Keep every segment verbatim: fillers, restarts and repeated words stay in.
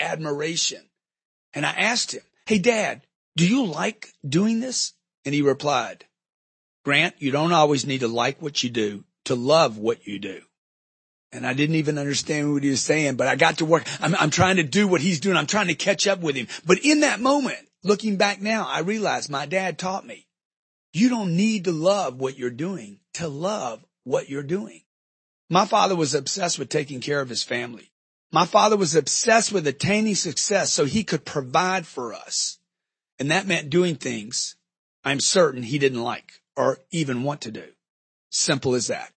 admiration. And I asked him, "Hey, Dad, do you like doing this?" And he replied, "Grant, you don't always need to like what you do to love what you do." And I didn't even understand what he was saying, but I got to work. I'm, I'm trying to do what he's doing. I'm trying to catch up with him. But in that moment, looking back now, I realized my dad taught me, you don't need to love what you're doing to love what you're doing. My father was obsessed with taking care of his family. My father was obsessed with attaining success so he could provide for us. And that meant doing things I'm certain he didn't like or even want to do. Simple as that.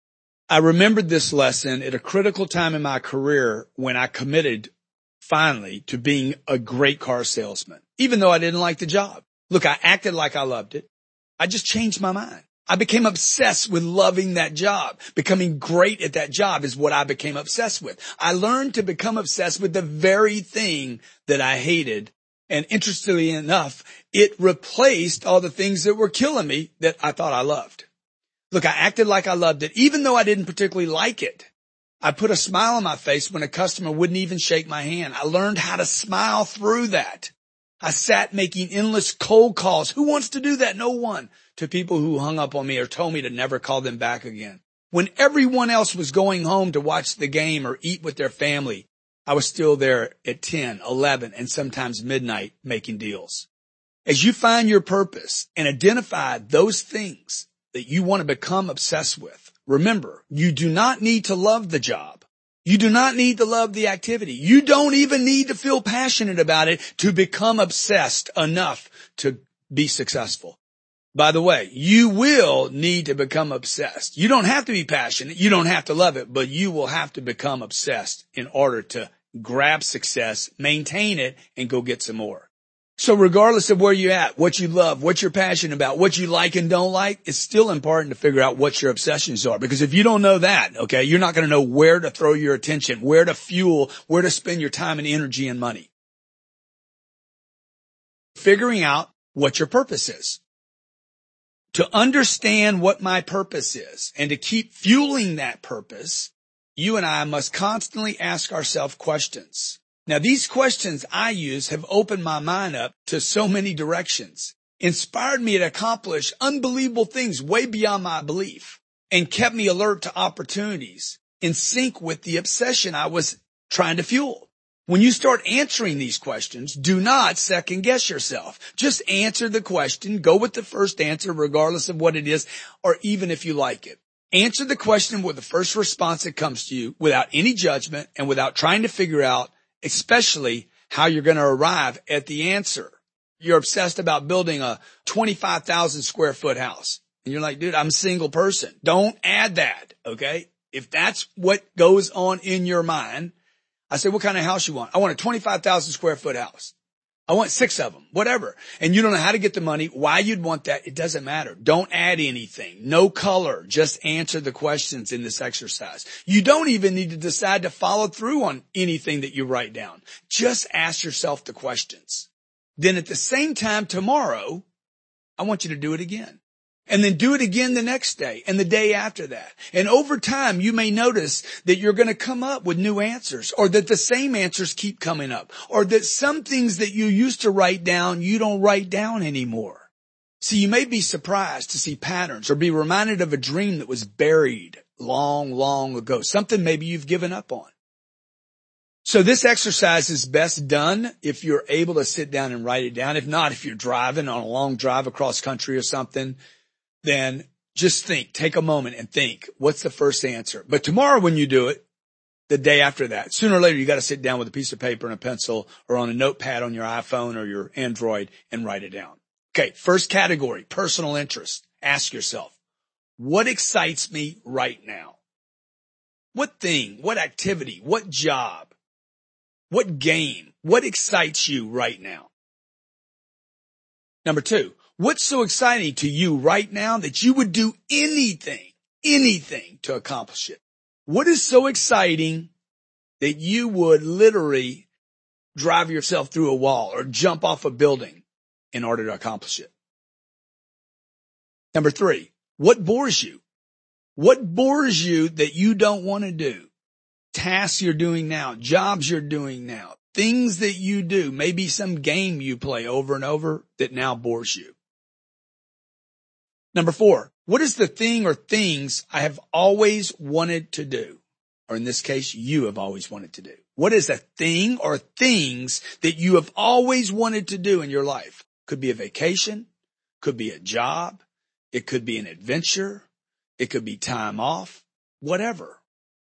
I remembered this lesson at a critical time in my career when I committed finally to being a great car salesman, even though I didn't like the job. Look, I acted like I loved it. I just changed my mind. I became obsessed with loving that job. Becoming great at that job is what I became obsessed with. I learned to become obsessed with the very thing that I hated. And interestingly enough, it replaced all the things that were killing me that I thought I loved. Look, I acted like I loved it, even though I didn't particularly like it. I put a smile on my face when a customer wouldn't even shake my hand. I learned how to smile through that. I sat making endless cold calls. Who wants to do that? No one. To people who hung up on me or told me to never call them back again. When everyone else was going home to watch the game or eat with their family, I was still there at ten, eleven, and sometimes midnight making deals. As you find your purpose and identify those things that you want to become obsessed with, remember, you do not need to love the job. You do not need to love the activity. You don't even need to feel passionate about it to become obsessed enough to be successful. By the way, you will need to become obsessed. You don't have to be passionate. You don't have to love it, but you will have to become obsessed in order to grab success, maintain it, and go get some more. So regardless of where you're at, what you love, what you're passionate about, what you like and don't like, it's still important to figure out what your obsessions are. Because if you don't know that, okay, you're not going to know where to throw your attention, where to fuel, where to spend your time and energy and money. Figuring out what your purpose is. To understand what my purpose is and to keep fueling that purpose, you and I must constantly ask ourselves questions. Now, these questions I use have opened my mind up to so many directions, inspired me to accomplish unbelievable things way beyond my belief, and kept me alert to opportunities in sync with the obsession I was trying to fuel. When you start answering these questions, do not second guess yourself. Just answer the question. Go with the first answer, regardless of what it is, or even if you like it. Answer the question with the first response that comes to you without any judgment and without trying to figure out especially how you're going to arrive at the answer. You're obsessed about building a twenty-five thousand square foot house. And you're like, dude, I'm a single person. Don't add that, okay? If that's what goes on in your mind, I say, what kind of house you want? I want a twenty-five thousand square foot house. I want six of them, whatever. And you don't know how to get the money, why you'd want that. It doesn't matter. Don't add anything. No color. Just answer the questions in this exercise. You don't even need to decide to follow through on anything that you write down. Just ask yourself the questions. Then at the same time tomorrow, I want you to do it again. And then do it again the next day and the day after that. And over time, you may notice that you're going to come up with new answers, or that the same answers keep coming up, or that some things that you used to write down, you don't write down anymore. See, you may be surprised to see patterns or be reminded of a dream that was buried long, long ago, something maybe you've given up on. So this exercise is best done if you're able to sit down and write it down. If not, if you're driving on a long drive across country or something, then just think, take a moment and think, what's the first answer? But tomorrow when you do it, the day after that, sooner or later, you got to sit down with a piece of paper and a pencil or on a notepad on your iPhone or your Android and write it down. Okay. First category, personal interest. Ask yourself, what excites me right now? What thing, what activity, what job, what game, what excites you right now? Number two, what's so exciting to you right now that you would do anything, anything to accomplish it? What is so exciting that you would literally drive yourself through a wall or jump off a building in order to accomplish it? Number three, what bores you? What bores you that you don't want to do? Tasks you're doing now, jobs you're doing now, things that you do, maybe some game you play over and over that now bores you. Number four, what is the thing or things I have always wanted to do? Or in this case, you have always wanted to do. What is a thing or things that you have always wanted to do in your life? Could be a vacation, could be a job, it could be an adventure, it could be time off, whatever.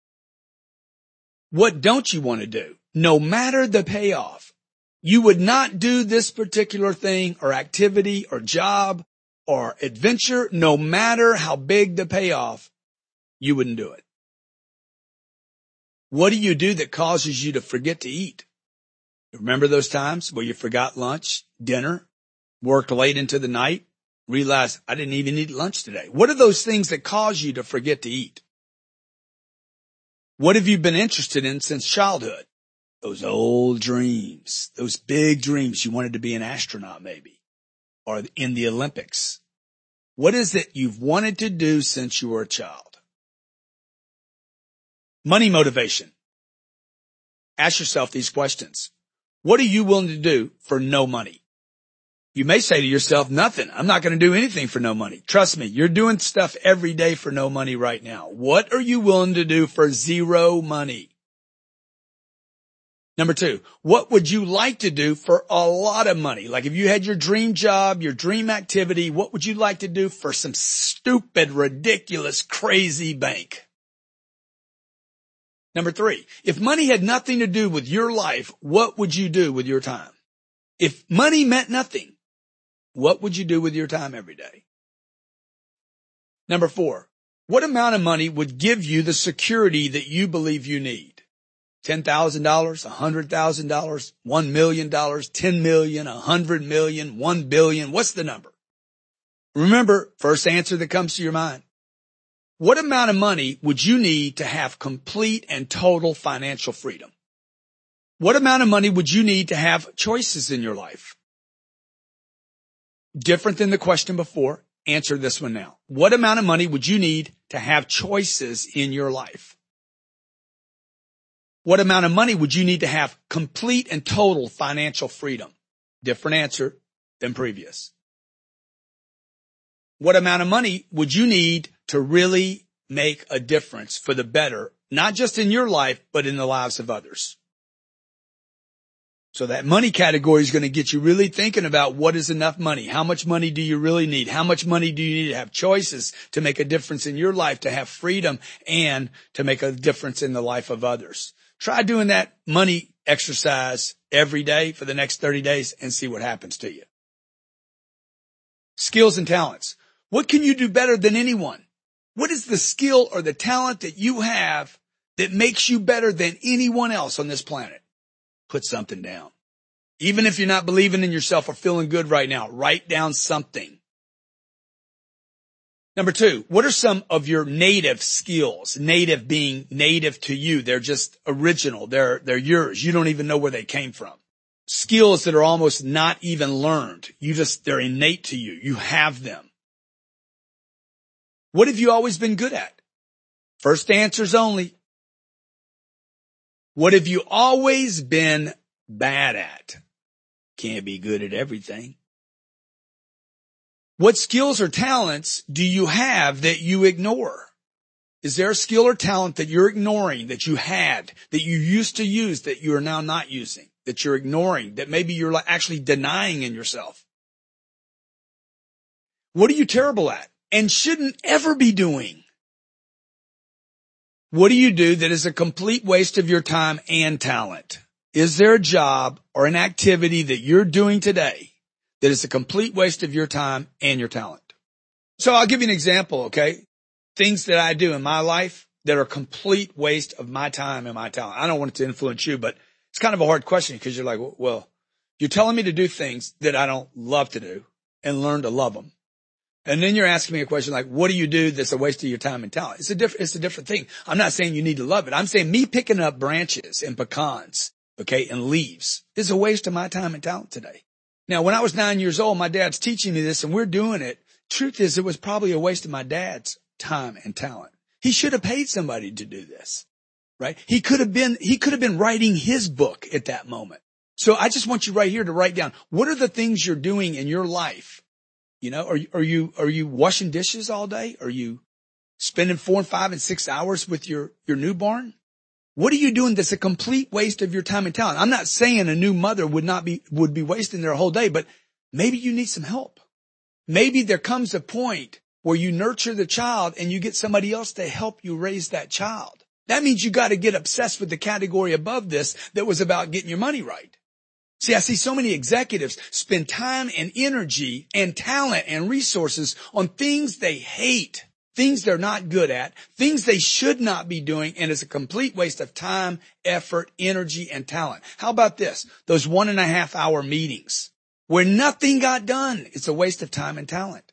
What don't you want to do? No matter the payoff, you would not do this particular thing or activity or job or adventure, no matter how big the payoff, you wouldn't do it. What do you do that causes you to forget to eat? Remember those times where you forgot lunch, dinner, worked late into the night, realized I didn't even eat lunch today? What are those things that cause you to forget to eat? What have you been interested in since childhood? Those old dreams, those big dreams. You wanted to be an astronaut maybe, or in the Olympics. What is it you've wanted to do since you were a child? Money motivation. Ask yourself these questions. What are you willing to do for no money? You may say to yourself, nothing. I'm not going to do anything for no money. Trust me, you're doing stuff every day for no money right now. What are you willing to do for zero money? Number two, what would you like to do for a lot of money? Like if you had your dream job, your dream activity, what would you like to do for some stupid, ridiculous, crazy bank? Number three, if money had nothing to do with your life, what would you do with your time? If money meant nothing, what would you do with your time every day? Number four, what amount of money would give you the security that you believe you need? ten thousand dollars, one hundred thousand dollars, one million dollars, ten million dollars, one hundred million dollars, one billion dollars. What's the number? Remember, first answer that comes to your mind. What amount of money would you need to have complete and total financial freedom? What amount of money would you need to have choices in your life? Different than the question before. Answer this one now. What amount of money would you need to have choices in your life? What amount of money would you need to have complete and total financial freedom? Different answer than previous. What amount of money would you need to really make a difference for the better, not just in your life, but in the lives of others? So that money category is going to get you really thinking about what is enough money. How much money do you really need? How much money do you need to have choices to make a difference in your life, to have freedom, and to make a difference in the life of others? Try doing that money exercise every day for the next thirty days and see what happens to you. Skills and talents. What can you do better than anyone? What is the skill or the talent that you have that makes you better than anyone else on this planet? Put something down. Even if you're not believing in yourself or feeling good right now, write down something. Number two, what are some of your native skills? Native being native to you. They're just original. They're, they're yours. You don't even know where they came from. Skills that are almost not even learned. You just, they're innate to you. You have them. What have you always been good at? First answers only. What have you always been bad at? Can't be good at everything. What skills or talents do you have that you ignore? Is there a skill or talent that you're ignoring, that you had, that you used to use, that you are now not using, that you're ignoring, that maybe you're actually denying in yourself? What are you terrible at and shouldn't ever be doing? What do you do that is a complete waste of your time and talent? Is there a job or an activity that you're doing today that is a complete waste of your time and your talent? So I'll give you an example, okay? Things that I do in my life that are a complete waste of my time and my talent. I don't want it to influence you, but it's kind of a hard question because you're like, well, you're telling me to do things that I don't love to do and learn to love them. And then you're asking me a question like, what do you do that's a waste of your time and talent? It's a different, it's a different thing. I'm not saying you need to love it. I'm saying me picking up branches and pecans, okay, and leaves is a waste of my time and talent today. Now, when I was nine years old, my dad's teaching me this and we're doing it. Truth is, it was probably a waste of my dad's time and talent. He should have paid somebody to do this. right? He could have been, he could have been writing his book at that moment. So I just want you right here to write down, what are the things you're doing in your life? You know, are you, are you, are you washing dishes all day? Are you spending four and five and six hours with your, your newborn? What are you doing that's a complete waste of your time and talent? I'm not saying a new mother would not be, would be wasting their whole day, but maybe you need some help. Maybe there comes a point where you nurture the child and you get somebody else to help you raise that child. That means you got to get obsessed with the category above this that was about getting your money right. See, I see so many executives spend time and energy and talent and resources on things they hate, things they're not good at, things they should not be doing, and it's a complete waste of time, effort, energy, and talent. How about this? Those one and a half hour meetings where nothing got done. It's a waste of time and talent.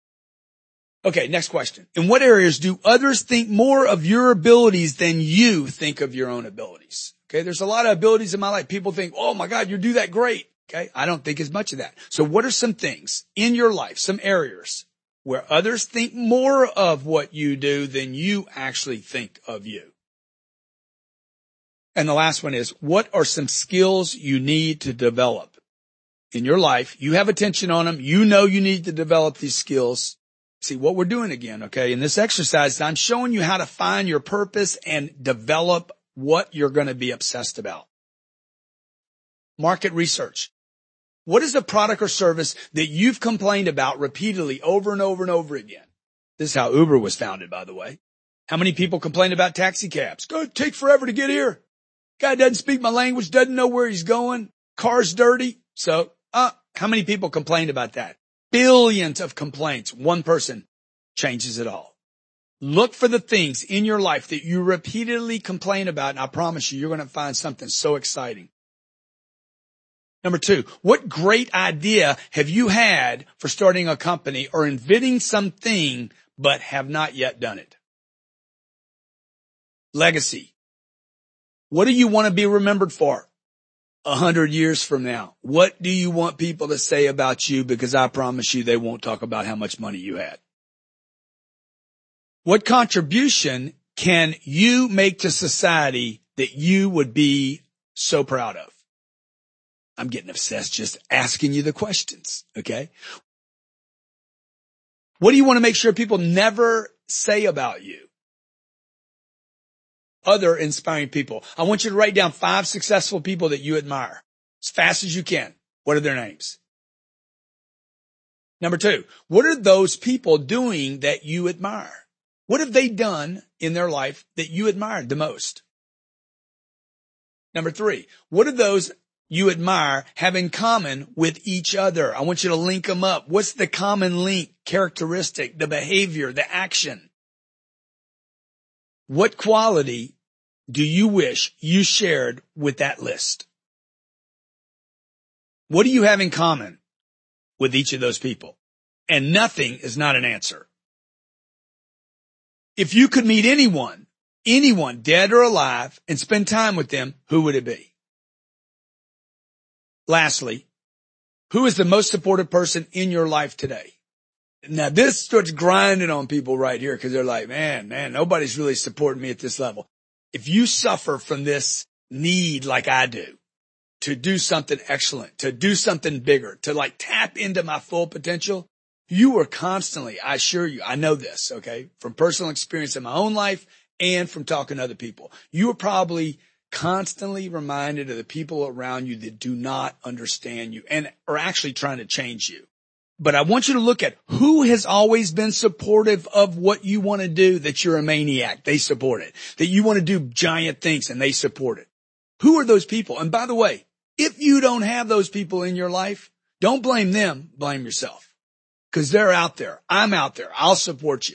Okay, next question. In what areas do others think more of your abilities than you think of your own abilities? Okay, there's a lot of abilities in my life. People think, oh my God, you do that great. Okay, I don't think as much of that. So what are some things in your life, some areas where others think more of what you do than you actually think of you? And the last one is, what are some skills you need to develop in your life? You have attention on them. You know you need to develop these skills. See what we're doing again, okay? In this exercise, I'm showing you how to find your purpose and develop what you're going to be obsessed about. Market research. What is a product or service that you've complained about repeatedly over and over and over again? This is how Uber was founded, by the way. How many people complain about taxi cabs? Go take forever to get here. Guy doesn't speak my language, doesn't know where he's going. Car's dirty. So, uh, how many people complained about that? Billions of complaints. One person changes it all. Look for the things in your life that you repeatedly complain about, and I promise you, you're going to find something so exciting. Number two, what great idea have you had for starting a company or inventing something but have not yet done it? Legacy. What do you want to be remembered for a hundred years from now? What do you want people to say about you? Because I promise you they won't talk about how much money you had. What contribution can you make to society that you would be so proud of? I'm getting obsessed just asking you the questions, okay? What do you want to make sure people never say about you? Other inspiring people. I want you to write down five successful people that you admire as fast as you can. What are their names? Number two, what are those people doing that you admire? What have they done in their life that you admired the most? Number three, what do those you admire have in common with each other? I want you to link them up. What's the common link, characteristic, the behavior, the action? What quality do you wish you shared with that list? What do you have in common with each of those people? And nothing is not an answer. If you could meet anyone, anyone dead or alive, and spend time with them, who would it be? Lastly, who is the most supportive person in your life today? Now this starts grinding on people right here because they're like, man, man, nobody's really supporting me at this level. If you suffer from this need like I do, to do something excellent, to do something bigger, to like tap into my full potential, you are constantly, I assure you, I know this, okay, from personal experience in my own life and from talking to other people. You are probably constantly reminded of the people around you that do not understand you and are actually trying to change you. But I want you to look at who has always been supportive of what you want to do, that you're a maniac. They support it. That you want to do giant things and they support it. Who are those people? And by the way, if you don't have those people in your life, don't blame them, blame yourself. Because they're out there. I'm out there. I'll support you.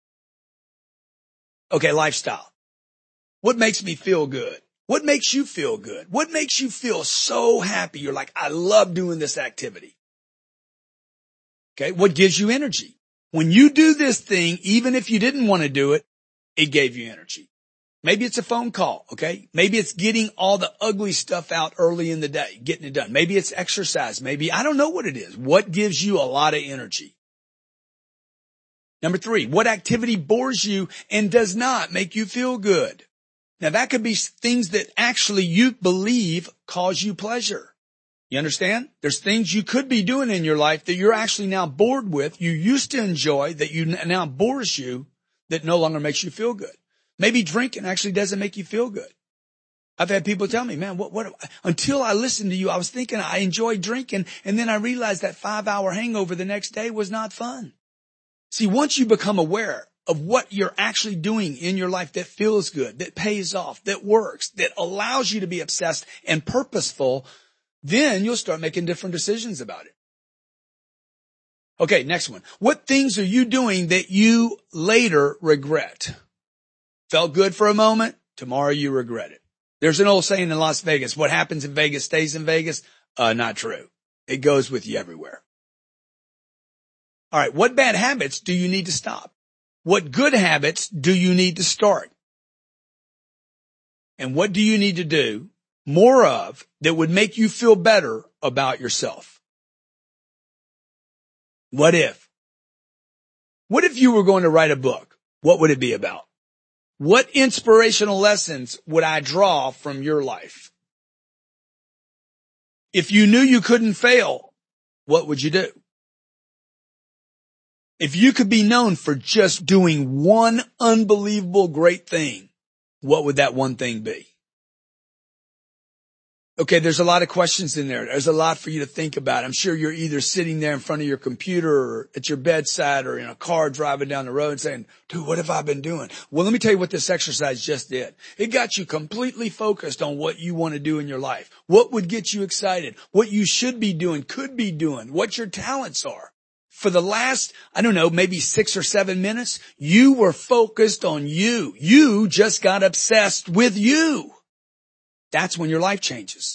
Okay, lifestyle. What makes me feel good? What makes you feel good? What makes you feel so happy? You're like, I love doing this activity. Okay, what gives you energy? When you do this thing, even if you didn't want to do it, it gave you energy. Maybe it's a phone call, okay? Maybe it's getting all the ugly stuff out early in the day, getting it done. Maybe it's exercise. Maybe, I don't know what it is. What gives you a lot of energy? Number three, what activity bores you and does not make you feel good? Now that could be things that actually you believe cause you pleasure. You understand? There's things you could be doing in your life that you're actually now bored with, you used to enjoy, that you now bores you, that no longer makes you feel good. Maybe drinking actually doesn't make you feel good. I've had people tell me, man, what, what, until I listened to you, I was thinking I enjoyed drinking, and then I realized that five hour hangover the next day was not fun. See, once you become aware of what you're actually doing in your life that feels good, that pays off, that works, that allows you to be obsessed and purposeful, then you'll start making different decisions about it. Okay, next one. What things are you doing that you later regret? Felt good for a moment, tomorrow you regret it. There's an old saying in Las Vegas, what happens in Vegas stays in Vegas. Uh, not true. It goes with you everywhere. All right, what bad habits do you need to stop? What good habits do you need to start? And what do you need to do more of that would make you feel better about yourself? What if? What if you were going to write a book? What would it be about? What inspirational lessons would I draw from your life? If you knew you couldn't fail, what would you do? If you could be known for just doing one unbelievable great thing, what would that one thing be? Okay, there's a lot of questions in there. There's a lot for you to think about. I'm sure you're either sitting there in front of your computer or at your bedside or in a car driving down the road saying, dude, what have I been doing? Well, let me tell you what this exercise just did. It got you completely focused on what you want to do in your life. What would get you excited? What you should be doing, could be doing, what your talents are. For the last, I don't know, maybe six or seven minutes, you were focused on you. You just got obsessed with you. That's when your life changes.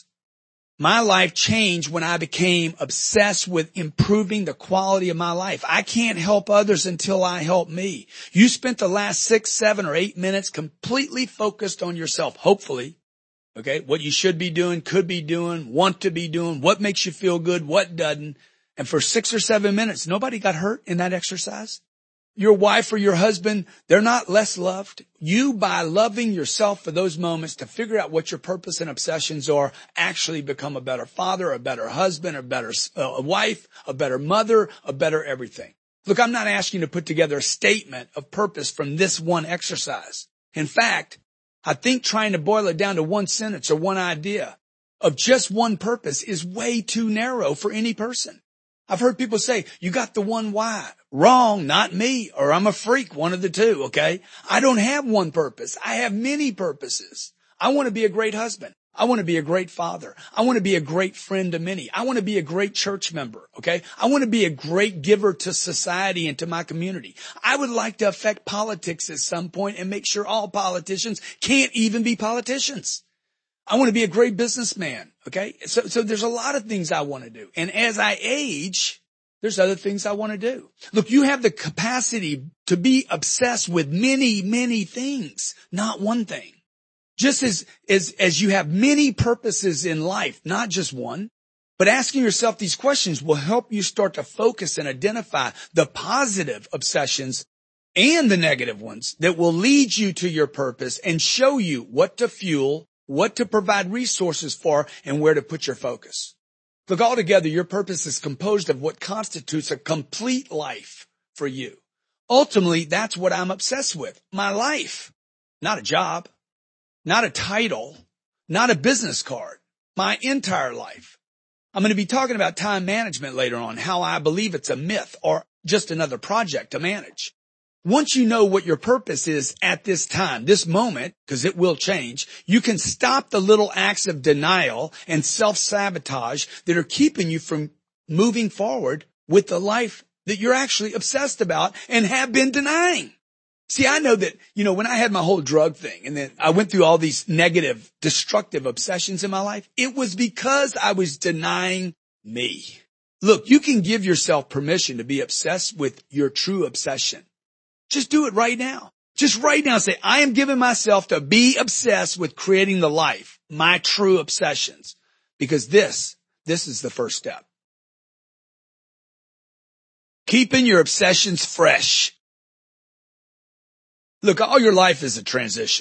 My life changed when I became obsessed with improving the quality of my life. I can't help others until I help me. You spent the last six, seven, or eight minutes completely focused on yourself, hopefully. Okay, what you should be doing, could be doing, want to be doing, what makes you feel good, what doesn't. And for six or seven minutes, nobody got hurt in that exercise. Your wife or your husband, they're not less loved. You, by loving yourself for those moments to figure out what your purpose and obsessions are, actually become a better father, a better husband, a better uh, wife, a better mother, a better everything. Look, I'm not asking you to put together a statement of purpose from this one exercise. In fact, I think trying to boil it down to one sentence or one idea of just one purpose is way too narrow for any person. I've heard people say, you got the one why. Wrong, not me, or I'm a freak, one of the two, okay? I don't have one purpose. I have many purposes. I want to be a great husband. I want to be a great father. I want to be a great friend to many. I want to be a great church member, okay? I want to be a great giver to society and to my community. I would like to affect politics at some point and make sure all politicians can't even be politicians. I want to be a great businessman, okay? So, so there's a lot of things I want to do. And as I age, there's other things I want to do. Look, you have the capacity to be obsessed with many, many things, not one thing. Just as, as, as you have many purposes in life, not just one, but asking yourself these questions will help you start to focus and identify the positive obsessions and the negative ones that will lead you to your purpose and show you what to fuel, what to provide resources for, and where to put your focus. Look, altogether, your purpose is composed of what constitutes a complete life for you. Ultimately, that's what I'm obsessed with. My life. Not a job. Not a title. Not a business card. My entire life. I'm going to be talking about time management later on, how I believe it's a myth or just another project to manage. Once you know what your purpose is at this time, this moment, because it will change, you can stop the little acts of denial and self-sabotage that are keeping you from moving forward with the life that you're actually obsessed about and have been denying. See, I know that, you know, when I had my whole drug thing and then I went through all these negative, destructive obsessions in my life, it was because I was denying me. Look, you can give yourself permission to be obsessed with your true obsession. Just do it right now. Just right now say, I am giving myself to be obsessed with creating the life, my true obsessions. Because this, this is the first step. Keeping your obsessions fresh. Look, all your life is a transition.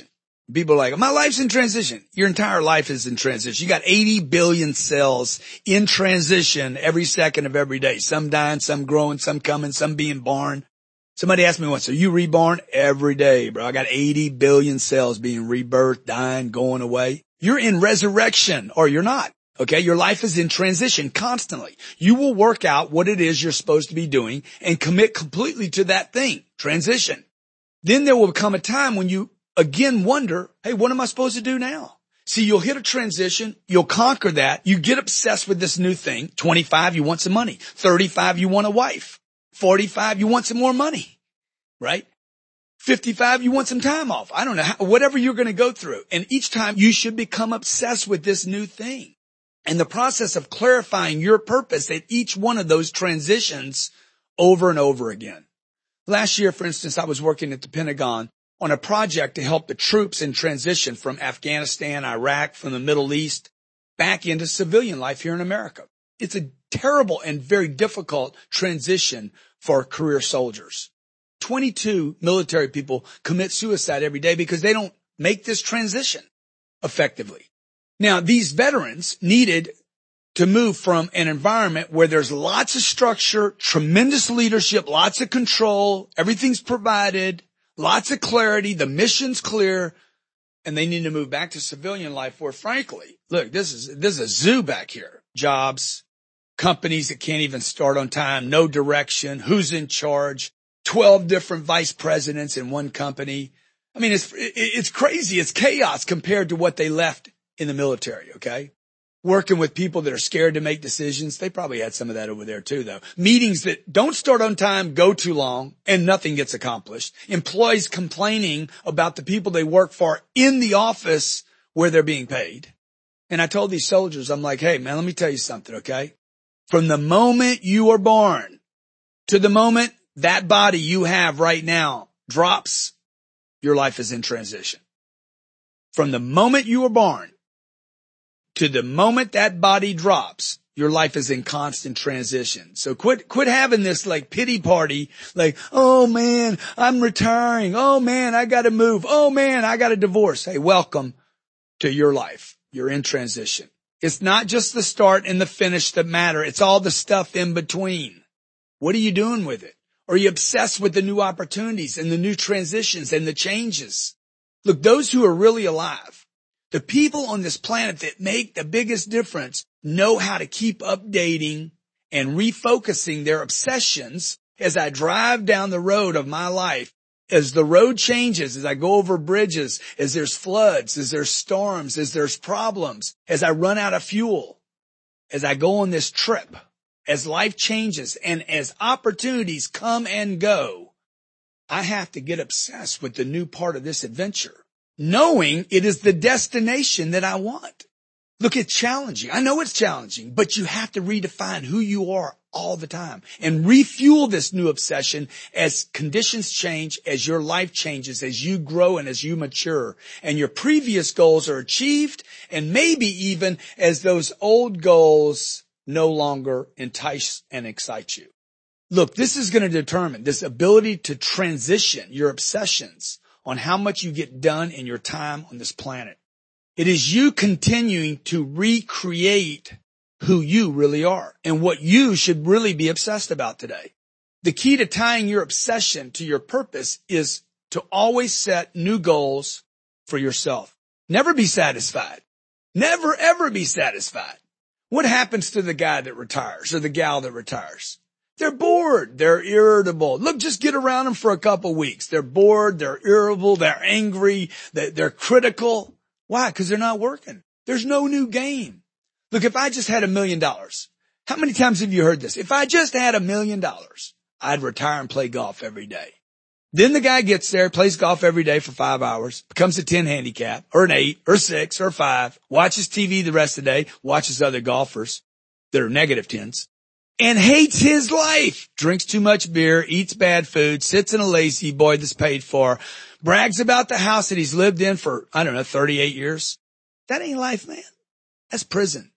People are like, my life's in transition. Your entire life is in transition. You got eighty billion cells in transition every second of every day. Some dying, some growing, some coming, some being born. Somebody asked me once, are you reborn? Every day, bro. I got eighty billion cells being rebirthed, dying, going away. You're in resurrection or you're not. Okay. Your life is in transition constantly. You will work out what it is you're supposed to be doing and commit completely to that thing. Transition. Then there will come a time when you again wonder, hey, what am I supposed to do now? See, you'll hit a transition. You'll conquer that. You get obsessed with this new thing. twenty-five, you want some money. thirty-five, you want a wife. forty-five, you want some more money, right? fifty-five, you want some time off. I don't know, how, whatever you're going to go through. And each time you should become obsessed with this new thing. And the process of clarifying your purpose at each one of those transitions over and over again. Last year, for instance, I was working at the Pentagon on a project to help the troops in transition from Afghanistan, Iraq, from the Middle East, back into civilian life here in America. It's a terrible and very difficult transition for career soldiers. twenty-two military people commit suicide every day because they don't make this transition effectively. Now, these veterans needed to move from an environment where there's lots of structure, tremendous leadership, lots of control, everything's provided, lots of clarity, the mission's clear, and they need to move back to civilian life where, frankly, look, this is, this is a zoo back here. Jobs, companies that can't even start on time, no direction, who's in charge, twelve different vice presidents in one company. I mean, it's, it's crazy. It's chaos compared to what they left in the military, okay? Working with people that are scared to make decisions. They probably had some of that over there too, though. Meetings that don't start on time, go too long, and nothing gets accomplished. Employees complaining about the people they work for in the office where they're being paid. And I told these soldiers, I'm like, hey, man, let me tell you something, okay? From the moment you are born to the moment that body you have right now drops, your life is in transition. From the moment you are born to the moment that body drops, your life is in constant transition. So quit, quit having this like pity party, like, oh man, I'm retiring. Oh man, I gotta move. Oh man, I got a divorce. Hey, welcome to your life. You're in transition. It's not just the start and the finish that matter. It's all the stuff in between. What are you doing with it? Are you obsessed with the new opportunities and the new transitions and the changes? Look, those who are really alive, the people on this planet that make the biggest difference know how to keep updating and refocusing their obsessions as I drive down the road of my life. As the road changes, as I go over bridges, as there's floods, as there's storms, as there's problems, as I run out of fuel, as I go on this trip, as life changes and as opportunities come and go, I have to get obsessed with the new part of this adventure, knowing it is the destination that I want. Look, it's challenging. I know it's challenging, but you have to redefine who you are all the time and refuel this new obsession as conditions change, as your life changes, as you grow and as you mature and your previous goals are achieved, and maybe even as those old goals no longer entice and excite you. Look, this is going to determine this ability to transition your obsessions on how much you get done in your time on this planet. It is you continuing to recreate who you really are and what you should really be obsessed about today. The key to tying your obsession to your purpose is to always set new goals for yourself. Never be satisfied. Never, ever be satisfied. What happens to the guy that retires or the gal that retires? They're bored. They're irritable. Look, just get around them for a couple weeks. They're bored. They're irritable. They're angry. They're critical. Why? Because they're not working. There's no new game. Look, if I just had a million dollars, how many times have you heard this? If I just had a million dollars, I'd retire and play golf every day. Then the guy gets there, plays golf every day for five hours, becomes a ten handicap, or an eight, or six, or five, watches T V the rest of the day, watches other golfers that are negative tens, and hates his life, drinks too much beer, eats bad food, sits in a lazy boy that's paid for, brags about the house that he's lived in for, I don't know, thirty-eight years. That ain't life, man. That's prison.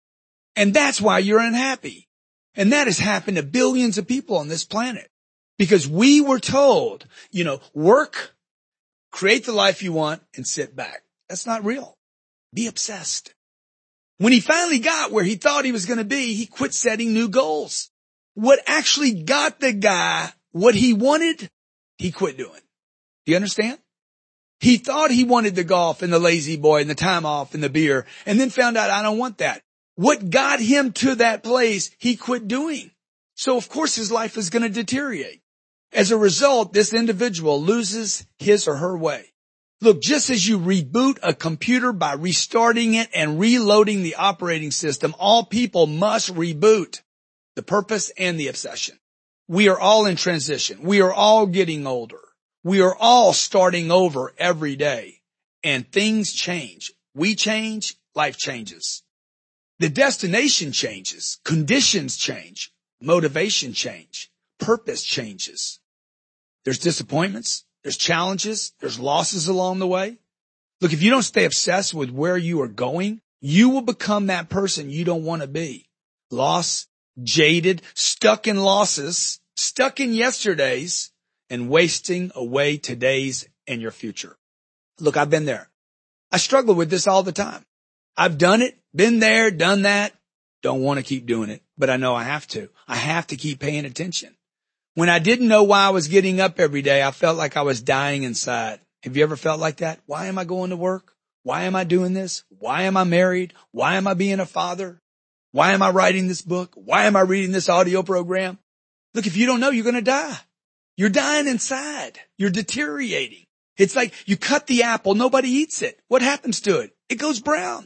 And that's why you're unhappy. And that has happened to billions of people on this planet. Because we were told, you know, work create the life you want, and sit back. That's not real. Be obsessed. When he finally got where he thought he was going to be, he quit setting new goals. What actually got the guy what he wanted, he quit doing. Do you understand? He thought he wanted the golf and the lazy boy and the time off and the beer, and then found out, I don't want that. What got him to that place, he quit doing. So of course his life is going to deteriorate. As a result, this individual loses his or her way. Look, just as you reboot a computer by restarting it and reloading the operating system, all people must reboot the purpose and the obsession. We are all in transition. We are all getting older. We are all starting over every day, and things change. We change, life changes. The destination changes, conditions change, motivation change, purpose changes. There's disappointments, there's challenges, there's losses along the way. Look, if you don't stay obsessed with where you are going, you will become that person you don't want to be. Lost, jaded, stuck in losses, stuck in yesterdays, and wasting away today's and your future. Look, I've been there. I struggle with this all the time. I've done it, been there, done that. Don't want to keep doing it, but I know I have to. I have to keep paying attention. When I didn't know why I was getting up every day, I felt like I was dying inside. Have you ever felt like that? Why am I going to work? Why am I doing this? Why am I married? Why am I being a father? Why am I writing this book? Why am I reading this audio program? Look, if you don't know, you're going to die. You're dying inside. You're deteriorating. It's like you cut the apple, nobody eats it. What happens to it? It goes brown.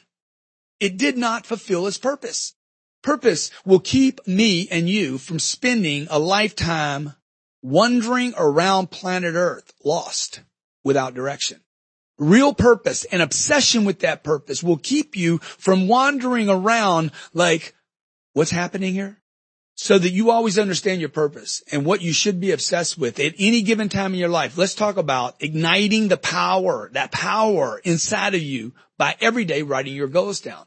It did not fulfill its purpose. Purpose will keep me and you from spending a lifetime wandering around planet Earth, lost, without direction. Real purpose and obsession with that purpose will keep you from wandering around like, what's happening here? So that you always understand your purpose and what you should be obsessed with at any given time in your life. Let's talk about igniting the power, that power inside of you by every day writing your goals down.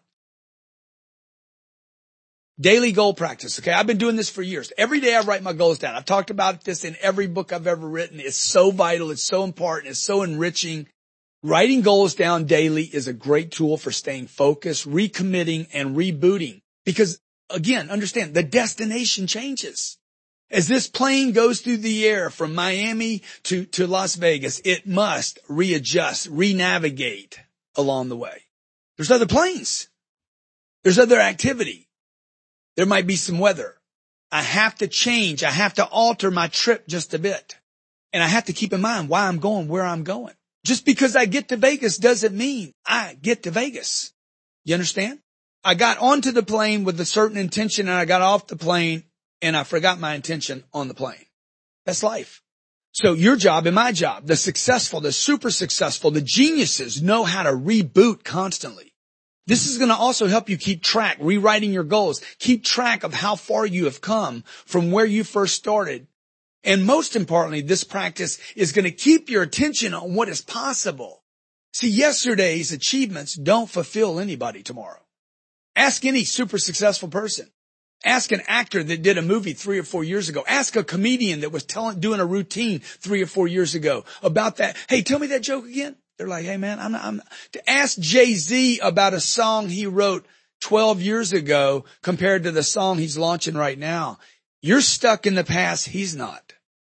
Daily goal practice. Okay. I've been doing this for years. Every day I write my goals down. I've talked about this in every book I've ever written. It's so vital. It's so important. It's so enriching. Writing goals down daily is a great tool for staying focused, recommitting, and rebooting. Because again, understand the destination changes. As this plane goes through the air from Miami to, to Las Vegas, it must readjust, renavigate along the way. There's other planes. There's other activity. There might be some weather. I have to change. I have to alter my trip just a bit. And I have to keep in mind why I'm going where I'm going. Just because I get to Vegas doesn't mean I get to Vegas. You understand? I got onto the plane with a certain intention and I got off the plane and I forgot my intention on the plane. That's life. So your job and my job, the successful, the super successful, the geniuses know how to reboot constantly. This is going to also help you keep track, rewriting your goals, keep track of how far you have come from where you first started. And most importantly, this practice is going to keep your attention on what is possible. See, yesterday's achievements don't fulfill anybody tomorrow. Ask any super successful person. Ask an actor that did a movie three or four years ago. Ask a comedian that was telling, doing a routine three or four years ago about that. Hey, tell me that joke again. They're like, hey man, I'm not, I'm not. To ask Jay-Z about a song he wrote twelve years ago compared to the song he's launching right now. You're stuck in the past. He's not.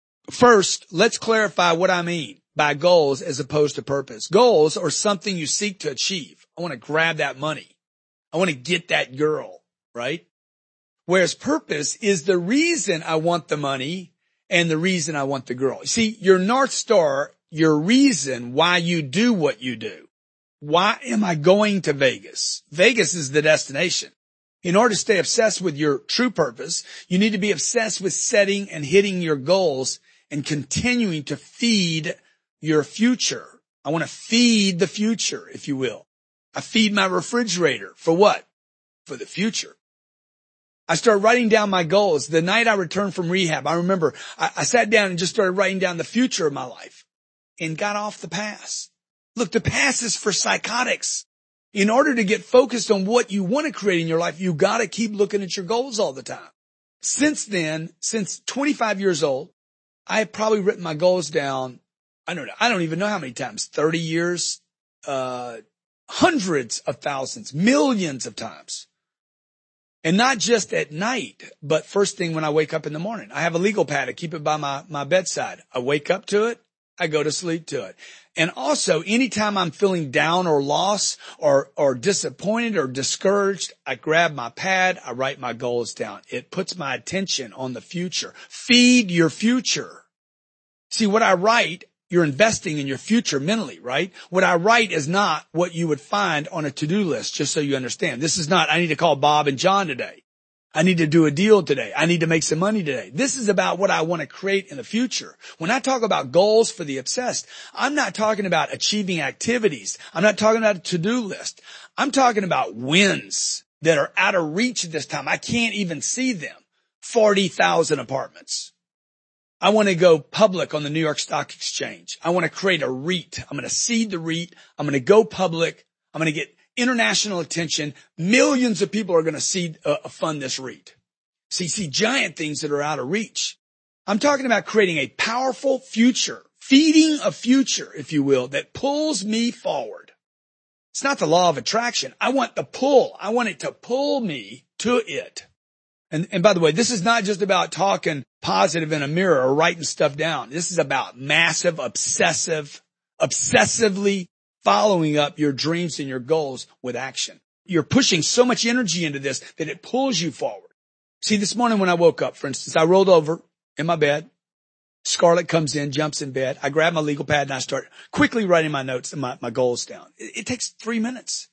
First, let's clarify what I mean by goals as opposed to purpose. Goals are something you seek to achieve. I want to grab that money. I want to get that girl, right? Whereas purpose is the reason I want the money and the reason I want the girl. See, your North Star, your reason why you do what you do. Why am I going to Vegas? Vegas is the destination. In order to stay obsessed with your true purpose, you need to be obsessed with setting and hitting your goals and continuing to feed your future. I want to feed the future, if you will. I feed my refrigerator. For what? For the future. I started writing down my goals. The night I returned from rehab, I remember I, I sat down and just started writing down the future of my life and got off the past. Look, the past is for psychotics. In order to get focused on what you want to create in your life, you got to keep looking at your goals all the time. Since then, since twenty-five years old, I have probably written my goals down I don't know. I don't even know how many times, thirty years, uh, hundreds of thousands, millions of times. And not just at night, but first thing when I wake up in the morning. I have a legal pad. I keep it by my, my bedside. I wake up to it. I go to sleep to it. And also, anytime I'm feeling down or lost or, or disappointed or discouraged, I grab my pad. I write my goals down. It puts my attention on the future. Feed your future. See, what I write, you're investing in your future mentally, right? What I write is not what you would find on a to-do list, just so you understand. This is not, I need to call Bob and John today. I need to do a deal today. I need to make some money today. This is about what I want to create in the future. When I talk about goals for the obsessed, I'm not talking about achieving activities. I'm not talking about a to-do list. I'm talking about wins that are out of reach at this time. I can't even see them. forty thousand apartments. I want to go public on the New York Stock Exchange. I want to create a REIT. I'm going to seed the REIT. I'm going to go public. I'm going to get international attention. Millions of people are going to seed, uh, fund this REIT. See, see, giant things that are out of reach. I'm talking about creating a powerful future, feeding a future, if you will, that pulls me forward. It's not the law of attraction. I want the pull. I want it to pull me to it. And, and by the way, this is not just about talking positive in a mirror or writing stuff down. This is about massive, obsessive, obsessively following up your dreams and your goals with action. You're pushing so much energy into this that it pulls you forward. See, this morning when I woke up, for instance, I rolled over in my bed. Scarlett comes in, jumps in bed. I grab my legal pad and I start quickly writing my notes and my, my goals down. It, it takes three minutes.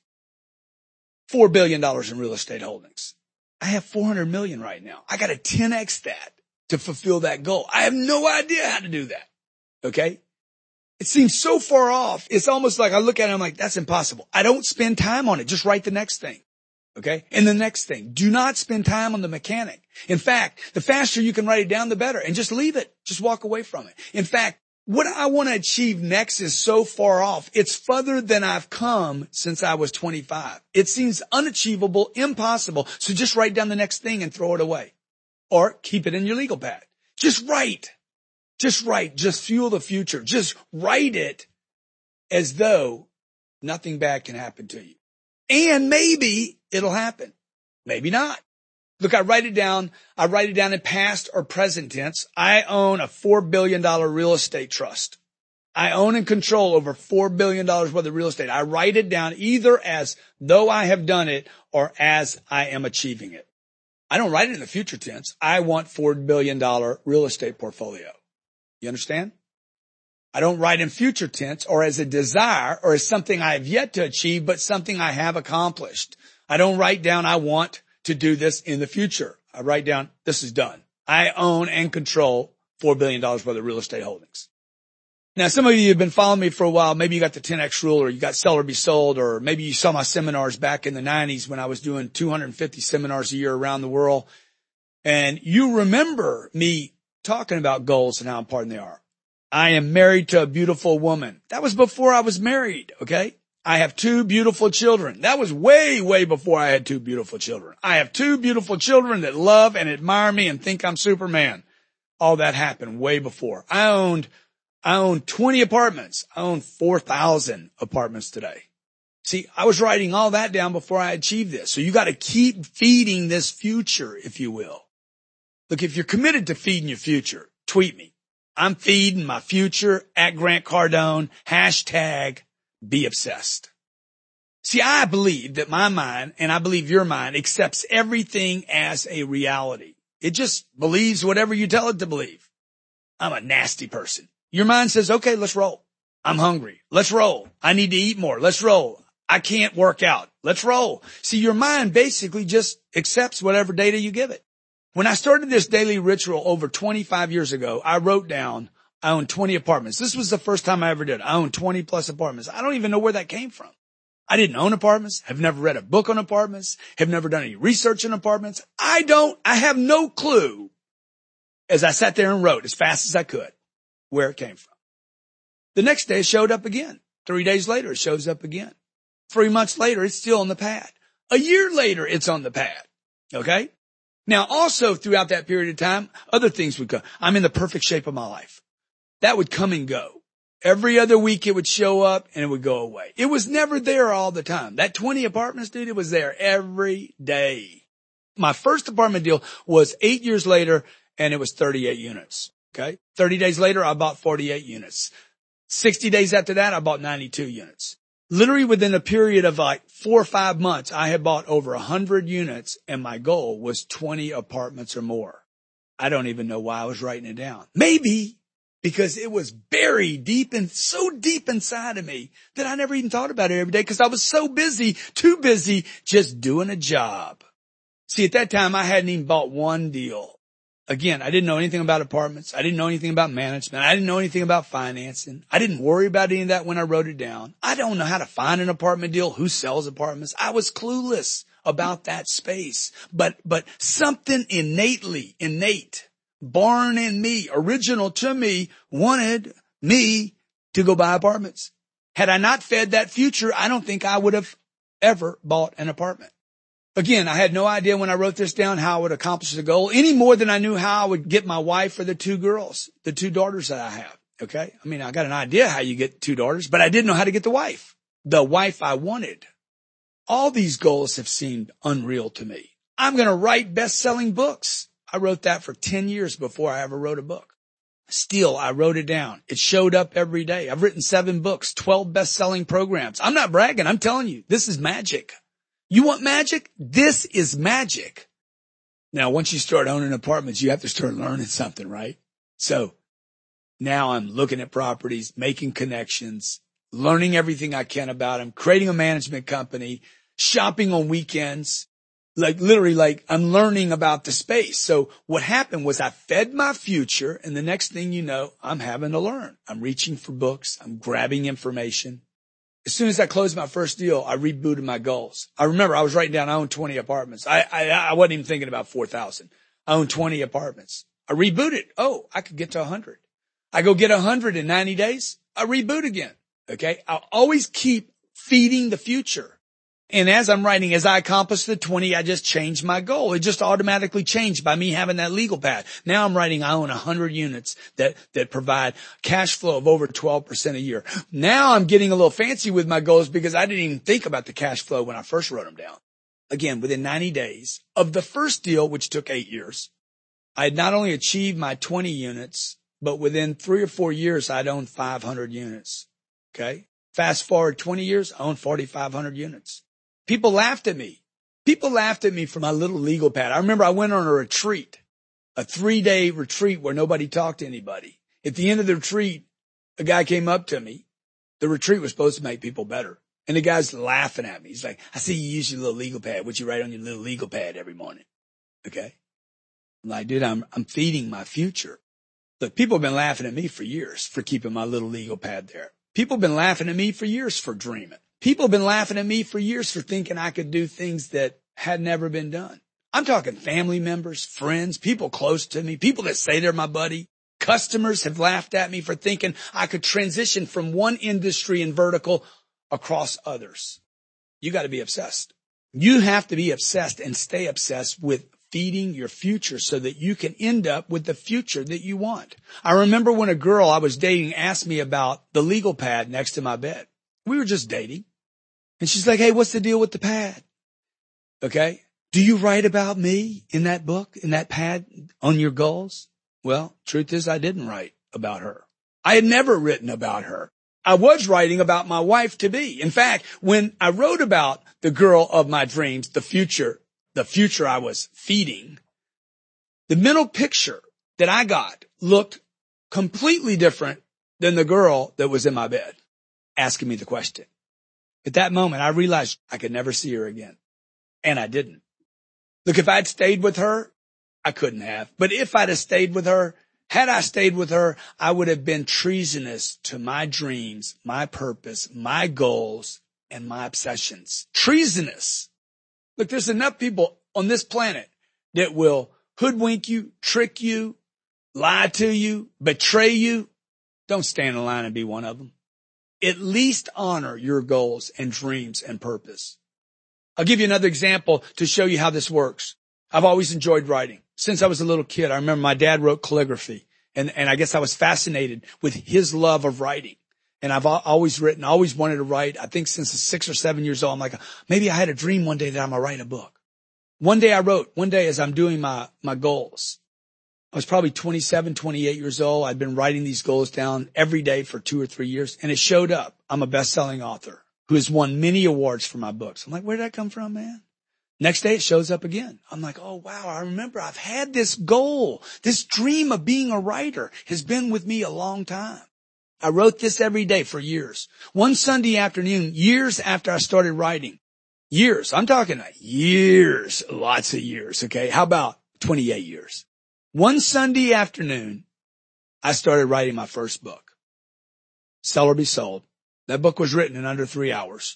Four billion dollars in real estate holdings. I have four hundred million right now. I got to ten X that to fulfill that goal. I have no idea how to do that. Okay. It seems so far off. It's almost like I look at it and I'm like, that's impossible. I don't spend time on it. Just write the next thing. Okay. And the next thing. Do not spend time on the mechanic. In fact, the faster you can write it down, the better. And just leave it. Just walk away from it. In fact, what I want to achieve next is so far off. It's further than I've come since I was twenty-five. It seems unachievable, impossible. So just write down the next thing and throw it away. Or keep it in your legal pad. Just write. Just write. Just fuel the future. Just write it as though nothing bad can happen to you. And maybe it'll happen. Maybe not. Look, I write it down. I write it down in past or present tense. I own a four billion dollars real estate trust. I own and control over four billion dollars worth of real estate. I write it down either as though I have done it or as I am achieving it. I don't write it in the future tense. I want four billion dollars real estate portfolio. You understand? I don't write in future tense or as a desire or as something I have yet to achieve, but something I have accomplished. I don't write down I want to do this in the future. I write down this is done. I own and control four billion dollars worth of real estate holdings. Now, some of you have been following me for a while. Maybe you got the ten X rule or you got sell or be sold, or maybe you saw my seminars back in the nineties when I was doing two hundred fifty seminars a year around the world. And you remember me talking about goals and how important they are. I am married to a beautiful woman. That was before I was married, okay? I have two beautiful children. That was way, way before I had two beautiful children. I have two beautiful children that love and admire me and think I'm Superman. All that happened way before. I owned, I owned twenty apartments. I own four thousand apartments today. See, I was writing all that down before I achieved this. So you got to keep feeding this future, if you will. Look, if you're committed to feeding your future, tweet me. I'm feeding my future at Grant Cardone, hashtag be obsessed. See, I believe that my mind, and I believe your mind, accepts everything as a reality. It just believes whatever you tell it to believe. I'm a nasty person. Your mind says, okay, let's roll. I'm hungry. Let's roll. I need to eat more. Let's roll. I can't work out. Let's roll. See, your mind basically just accepts whatever data you give it. When I started this daily ritual over twenty-five years ago, I wrote down I own twenty apartments. This was the first time I ever did it. I own twenty plus apartments. I don't even know where that came from. I didn't own apartments, have never read a book on apartments, have never done any research on apartments. I don't, I have no clue as I sat there and wrote as fast as I could where it came from. The next day it showed up again. Three days later, it shows up again. Three months later, it's still on the pad. A year later, it's on the pad. Okay? Now, also throughout that period of time, other things would come. I'm in the perfect shape of my life. That would come and go. Every other week it would show up and it would go away. It was never there all the time. That twenty apartments, dude, it was there every day. My first apartment deal was eight years later and it was thirty-eight units. Okay. thirty days later, I bought forty-eight units. sixty days after that, I bought ninety-two units. Literally within a period of like four or five months, I had bought over a hundred units and my goal was twenty apartments or more. I don't even know why I was writing it down. Maybe because it was buried deep and so deep inside of me that I never even thought about it every day because I was so busy, too busy just doing a job. See, at that time, I hadn't even bought one deal. Again, I didn't know anything about apartments. I didn't know anything about management. I didn't know anything about financing. I didn't worry about any of that when I wrote it down. I don't know how to find an apartment deal, who sells apartments. I was clueless about that space. But, but something innately, innate, born in me, original to me, wanted me to go buy apartments. Had I not fed that future, I don't think I would have ever bought an apartment. Again, I had no idea when I wrote this down how I would accomplish the goal any more than I knew how I would get my wife or the two girls, the two daughters that I have. Okay. I mean, I got an idea how you get two daughters, but I didn't know how to get the wife, the wife I wanted. All these goals have seemed unreal to me. I'm going to write best-selling books. I wrote that for ten years before I ever wrote a book. Still, I wrote it down. It showed up every day. I've written seven books, twelve best-selling programs. I'm not bragging. I'm telling you, this is magic. You want magic? This is magic. Now, once you start owning apartments, you have to start learning something, right? So now I'm looking at properties, making connections, learning everything I can about them, creating a management company, shopping on weekends, like literally like I'm learning about the space. So what happened was I fed my future, and the next thing you know, I'm having to learn. I'm reaching for books. I'm grabbing information. As soon as I closed my first deal, I rebooted my goals. I remember I was writing down, I own twenty apartments. I, I, I wasn't even thinking about four thousand. I own twenty apartments. I rebooted. Oh, I could get to a hundred. I go get a hundred in ninety days. I reboot again. Okay. I'll always keep feeding the future. And as I'm writing, as I accomplished the twenty, I just changed my goal. It just automatically changed by me having that legal pad. Now I'm writing, I own one hundred units that, that provide cash flow of over twelve percent a year. Now I'm getting a little fancy with my goals because I didn't even think about the cash flow when I first wrote them down. Again, within ninety days of the first deal, which took eight years, I had not only achieved my twenty units, but within three or four years, I'd owned five hundred units. Okay. Fast forward twenty years, I own forty-five hundred units. People laughed at me. People laughed at me for my little legal pad. I remember I went on a retreat, a three-day retreat where nobody talked to anybody. At the end of the retreat, a guy came up to me. The retreat was supposed to make people better. And the guy's laughing at me. He's like, I see you use your little legal pad. What you write on your little legal pad every morning? Okay. I'm like, dude, I'm, I'm feeding my future. Look, people have been laughing at me for years for keeping my little legal pad there. People have been laughing at me for years for dreaming. People have been laughing at me for years for thinking I could do things that had never been done. I'm talking family members, friends, people close to me, people that say they're my buddy. Customers have laughed at me for thinking I could transition from one industry and vertical across others. You got to be obsessed. You have to be obsessed and stay obsessed with feeding your future so that you can end up with the future that you want. I remember when a girl I was dating asked me about the legal pad next to my bed. We were just dating. And she's like, hey, what's the deal with the pad? Okay. Do you write about me in that book, in that pad on your goals? Well, truth is I didn't write about her. I had never written about her. I was writing about my wife to be. In fact, when I wrote about the girl of my dreams, the future, the future I was feeding, the mental picture that I got looked completely different than the girl that was in my bed asking me the question. At that moment, I realized I could never see her again. And I didn't. Look, if I'd stayed with her, I couldn't have. But if I'd have stayed with her, had I stayed with her, I would have been treasonous to my dreams, my purpose, my goals, and my obsessions. Treasonous. Look, there's enough people on this planet that will hoodwink you, trick you, lie to you, betray you. Don't stand in line and be one of them. At least honor your goals and dreams and purpose. I'll give you another example to show you how this works. I've always enjoyed writing. Since I was a little kid, I remember my dad wrote calligraphy, and, and I guess I was fascinated with his love of writing. And I've al- always written, always wanted to write. I think since six or seven years old, I'm like, maybe I had a dream one day that I'm going to write a book. One day I wrote, one day as I'm doing my, my goals, I was probably twenty-seven, twenty-eight years old. I'd been writing these goals down every day for two or three years, and it showed up. I'm a best-selling author who has won many awards for my books. I'm like, where did that come from, man? Next day it shows up again. I'm like, oh wow, I remember I've had this goal. This dream of being a writer has been with me a long time. I wrote this every day for years. One Sunday afternoon, years after I started writing, years, I'm talking years, lots of years, okay? How about twenty-eight years? One Sunday afternoon, I started writing my first book, Sell or Be Sold. That book was written in under three hours.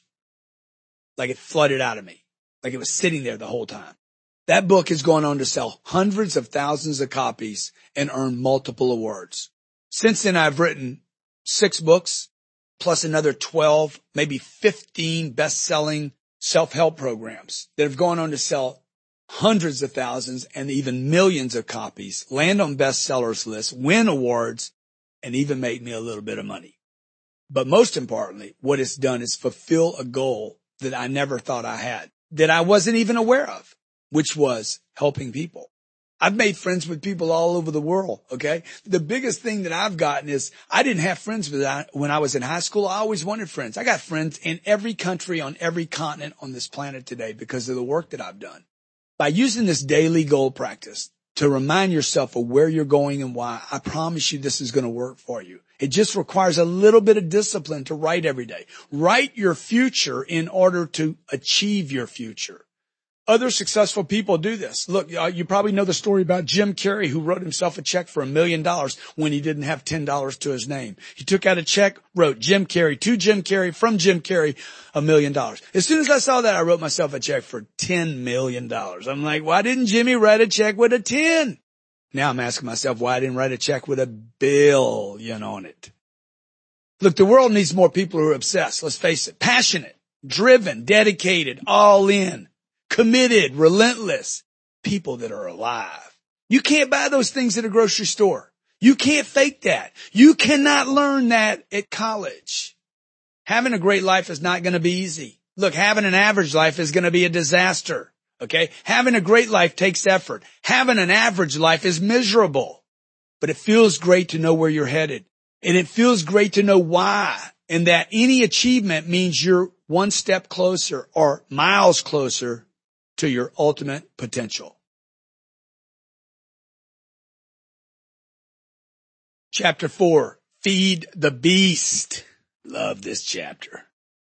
Like it flooded out of me. Like it was sitting there the whole time. That book has gone on to sell hundreds of thousands of copies and earn multiple awards. Since then, I've written six books, plus another twelve, maybe fifteen best-selling self-help programs that have gone on to sell hundreds of thousands and even millions of copies, land on bestsellers lists, win awards, and even make me a little bit of money. But most importantly, what it's done is fulfill a goal that I never thought I had, that I wasn't even aware of, which was helping people. I've made friends with people all over the world, okay? The biggest thing that I've gotten is I didn't have friends when I was in high school. I always wanted friends. I got friends in every country on every continent on this planet today because of the work that I've done. By using this daily goal practice to remind yourself of where you're going and why, I promise you this is going to work for you. It just requires a little bit of discipline to write every day. Write your future in order to achieve your future. Other successful people do this. Look, uh, you probably know the story about Jim Carrey, who wrote himself a check for a million dollars when he didn't have ten dollars to his name. He took out a check, wrote Jim Carrey to Jim Carrey from Jim Carrey, a million dollars. As soon as I saw that, I wrote myself a check for ten million dollars. I'm like, why didn't Jimmy write a check with a ten? Now I'm asking myself why I didn't write a check with a billion on it. Look, the world needs more people who are obsessed. Let's face it. Passionate, driven, dedicated, all in. Committed, relentless, people that are alive. You can't buy those things at a grocery store. You can't fake that. You cannot learn that at college. Having a great life is not going to be easy. Look, having an average life is going to be a disaster. Okay? Having a great life takes effort. Having an average life is miserable. But it feels great to know where you're headed. And it feels great to know why. And that any achievement means you're one step closer or miles closer to your ultimate potential. Chapter four, Feed the Beast. Love this chapter.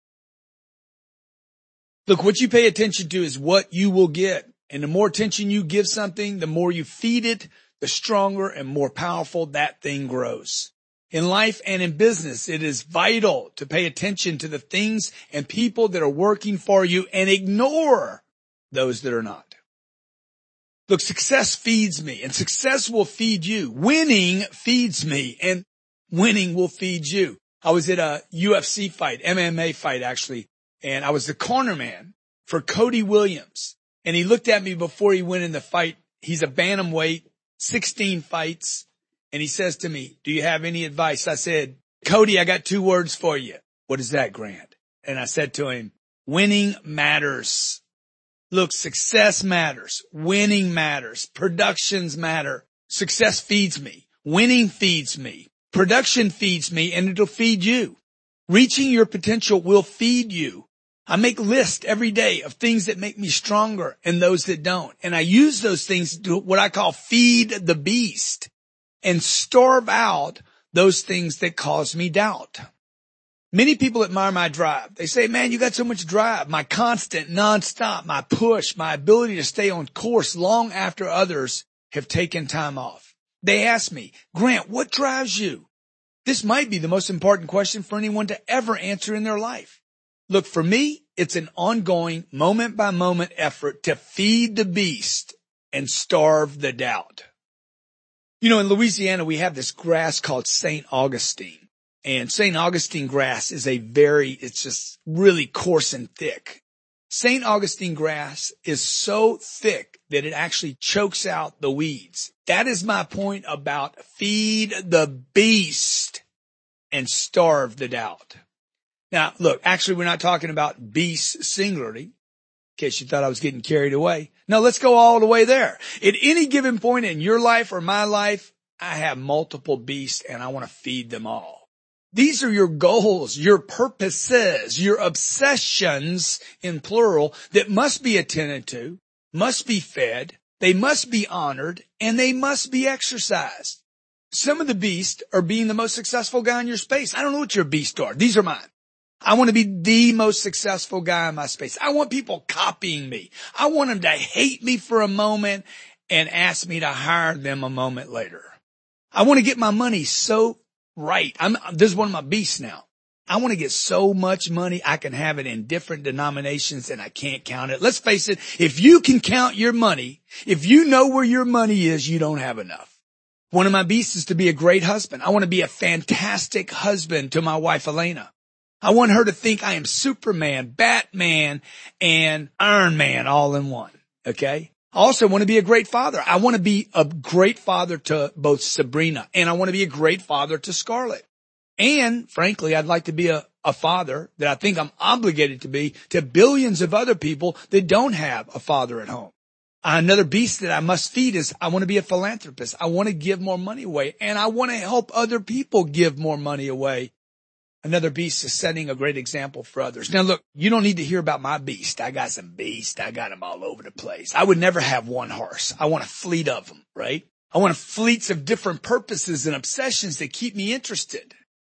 Look, what you pay attention to is what you will get. And the more attention you give something, the more you feed it, the stronger and more powerful that thing grows. In life and in business, it is vital to pay attention to the things and people that are working for you and ignore those that are not. Look, success feeds me and success will feed you. Winning feeds me and winning will feed you. I was at a U F C fight, M M A fight actually, and I was the corner man for Cody Williams. And he looked at me before he went in the fight. He's a bantamweight, sixteen fights. And he says to me, do you have any advice? I said, Cody, I got two words for you. What is that, Grant? And I said to him, winning matters. Look, success matters. Winning matters. Productions matter. Success feeds me. Winning feeds me. Production feeds me, and it'll feed you. Reaching your potential will feed you. I make lists every day of things that make me stronger and those that don't. And I use those things to do what I call feed the beast and starve out those things that cause me doubt. Many people admire my drive. They say, man, you got so much drive, my constant, nonstop, my push, my ability to stay on course long after others have taken time off. They ask me, Grant, what drives you? This might be the most important question for anyone to ever answer in their life. Look, for me, it's an ongoing, moment-by-moment effort to feed the beast and starve the doubt. You know, in Louisiana, we have this grass called Saint Augustine. And Saint Augustine grass is a very, it's just really coarse and thick. Saint Augustine grass is so thick that it actually chokes out the weeds. That is my point about feed the beast. and starve the doubt. Now, look, actually, we're not talking about beasts singularly, in case you thought I was getting carried away. No, let's go all the way there. At any given point in your life or my life, I have multiple beasts and I want to feed them all. These are your goals, your purposes, your obsessions in plural that must be attended to, must be fed, they must be honored, and they must be exercised. Some of the beasts are being the most successful guy in your space. I don't know what your beasts are. These are mine. I want to be the most successful guy in my space. I want people copying me. I want them to hate me for a moment and ask me to hire them a moment later. I want to get my money so right. I'm, this is one of my beasts now. I want to get so much money I can have it in different denominations and I can't count it. Let's face it. If you can count your money, if you know where your money is, you don't have enough. One of my beasts is to be a great husband. I want to be a fantastic husband to my wife, Elena. I want her to think I am Superman, Batman, and Iron Man all in one. Okay. I also want to be a great father. I want to be a great father to both Sabrina and I want to be a great father to Scarlett. And frankly, I'd like to be a, a father that I think I'm obligated to be to billions of other people that don't have a father at home. Another beast that I must feed is I want to be a philanthropist. I want to give more money away and I want to help other people give more money away. Another beast is setting a great example for others. Now look, you don't need to hear about my beast. I got some beasts. I got them all over the place. I would never have one horse. I want a fleet of them, right? I want fleets of different purposes and obsessions that keep me interested.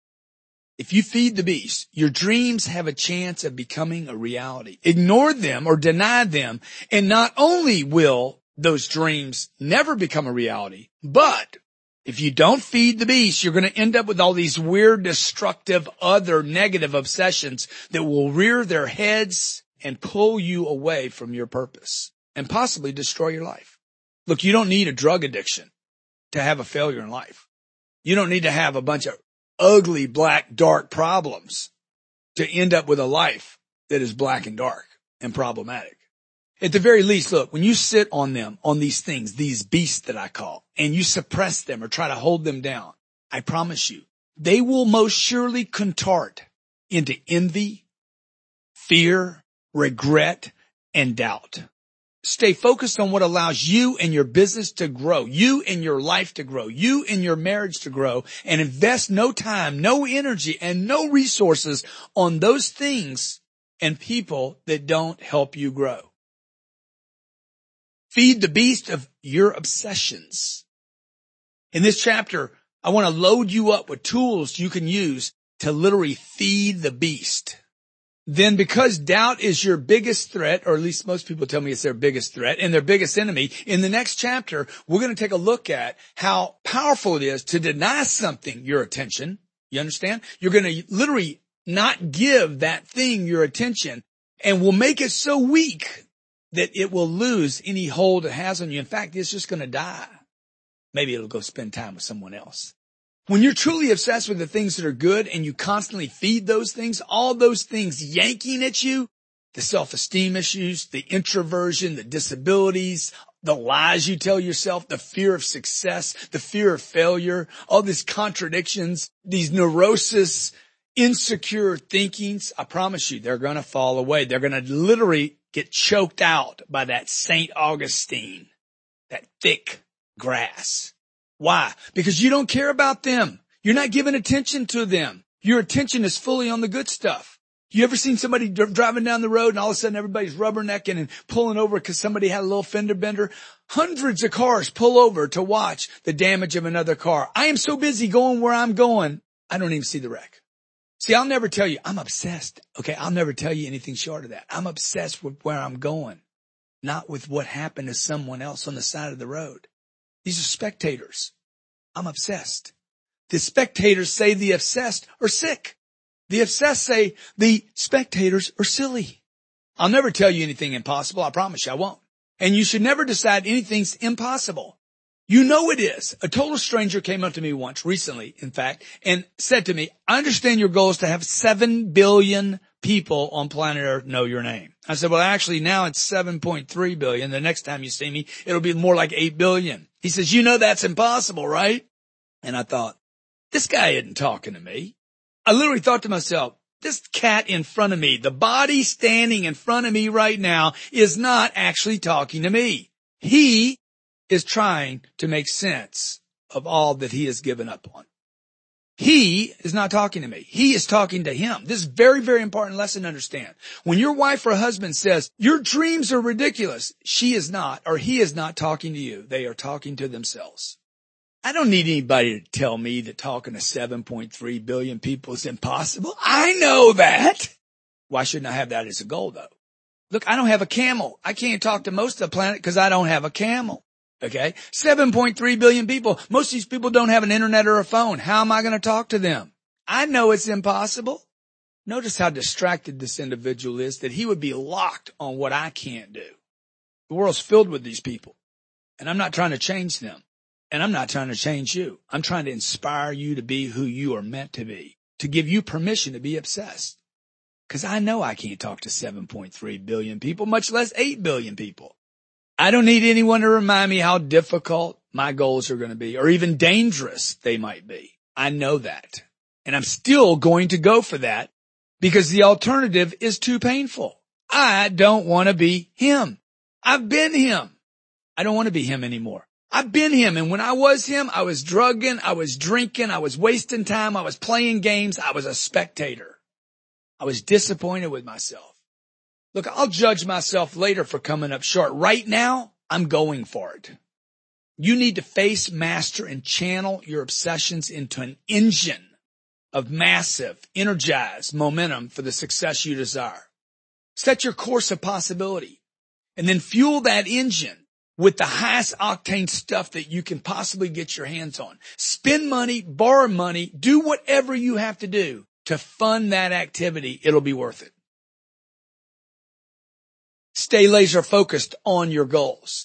If you feed the beast, your dreams have a chance of becoming a reality. Ignore them or deny them, and not only will those dreams never become a reality, but if you don't feed the beast, you're going to end up with all these weird, destructive, other negative obsessions that will rear their heads and pull you away from your purpose and possibly destroy your life. Look, you don't need a drug addiction to have a failure in life. You don't need to have a bunch of ugly, black, dark problems to end up with a life that is black and dark and problematic. At the very least, look, when you sit on them, on these things, these beasts that I call, and you suppress them or try to hold them down, I promise you, they will most surely contort into envy, fear, regret, and doubt. Stay focused on what allows you and your business to grow, you and your life to grow, you and your marriage to grow, and invest no time, no energy, and no resources on those things and people that don't help you grow. Feed the beast of your obsessions. In this chapter, I want to load you up with tools you can use to literally feed the beast. Then because doubt is your biggest threat, or at least most people tell me it's their biggest threat and their biggest enemy, in the next chapter, we're going to take a look at how powerful it is to deny something your attention. You understand? You're going to literally not give that thing your attention and will make it so weak that it will lose any hold it has on you. In fact, it's just going to die. Maybe it'll go spend time with someone else. When you're truly obsessed with the things that are good and you constantly feed those things, all those things yanking at you, the self-esteem issues, the introversion, the disabilities, the lies you tell yourself, the fear of success, the fear of failure, all these contradictions, these neurosis, insecure thinkings, I promise you, they're going to fall away. They're going to literally get choked out by that Saint Augustine, that thick grass. Why? Because you don't care about them. You're not giving attention to them. Your attention is fully on the good stuff. You ever seen somebody dr- driving down the road and all of a sudden everybody's rubbernecking and pulling over because somebody had a little fender bender? Hundreds of cars pull over to watch the damage of another car. I am so busy going where I'm going, I don't even see the wreck. See, I'll never tell you, I'm obsessed. Okay, I'll never tell you anything short of that. I'm obsessed with where I'm going, not with what happened to someone else on the side of the road. These are spectators. I'm obsessed. The spectators say the obsessed are sick. The obsessed say the spectators are silly. I'll never tell you anything impossible. I promise you I won't. And you should never decide anything's impossible. You know it is. A total stranger came up to me once, recently, in fact, and said to me, I understand your goal is to have seven billion people on planet Earth know your name. I said, well, actually, now it's seven point three billion. The next time you see me, it'll be more like eight billion. He says, you know that's impossible, right? And I thought, this guy isn't talking to me. I literally thought to myself, this cat in front of me, the body standing in front of me right now, is not actually talking to me. He is trying to make sense of all that he has given up on. He is not talking to me. He is talking to him. This is a very, very important lesson to understand. When your wife or husband says, your dreams are ridiculous, she is not, or he is not talking to you. They are talking to themselves. I don't need anybody to tell me that talking to seven point three billion people is impossible. I know that. Why shouldn't I have that as a goal, though? Look, I don't have a camel. I can't talk to most of the planet because I don't have a camel. Okay? seven point three billion people. Most of these people don't have an internet or a phone. How am I going to talk to them? I know it's impossible. Notice how distracted this individual is, that he would be locked on what I can't do. The world's filled with these people, and I'm not trying to change them. And I'm not trying to change you. I'm trying to inspire you to be who you are meant to be, to give you permission to be obsessed. Because I know I can't talk to seven point three billion people, much less eight billion people. I don't need anyone to remind me how difficult my goals are going to be, or even dangerous they might be. I know that. And I'm still going to go for that because the alternative is too painful. I don't want to be him. I've been him. I don't want to be him anymore. I've been him, and when I was him, I was drugging, I was drinking, I was wasting time, I was playing games, I was a spectator. I was disappointed with myself. Look, I'll judge myself later for coming up short. Right now, I'm going for it. You need to face, master, and channel your obsessions into an engine of massive, energized momentum for the success you desire. Set your course of possibility, and then fuel that engine with the highest octane stuff that you can possibly get your hands on. Spend money, borrow money, do whatever you have to do to fund that activity. It'll be worth it. Stay laser focused on your goals.